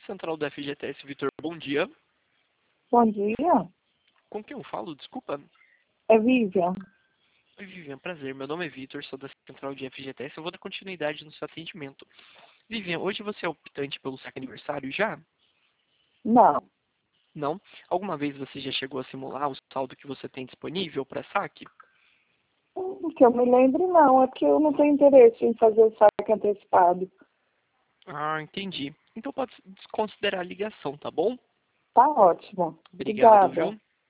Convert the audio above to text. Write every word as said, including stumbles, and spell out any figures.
Central do F G T S, Vitor, bom dia. Bom dia, Com quem eu falo? Desculpa. é Vivian. Oi, Vivian, prazer. Meu nome é Vitor, sou da Central de F G T S. Eu vou dar continuidade no seu atendimento. Vivian, hoje você é optante pelo saque aniversário já? Não, Não? Alguma vez você já chegou a simular o saldo que você tem disponível para saque? hum, que eu me lembre não, é porque eu não tenho interesse em fazer o saque antecipado. Ah, entendi. Então pode desconsiderar a ligação, tá bom? Tá ótimo. Obrigado, Obrigada. viu?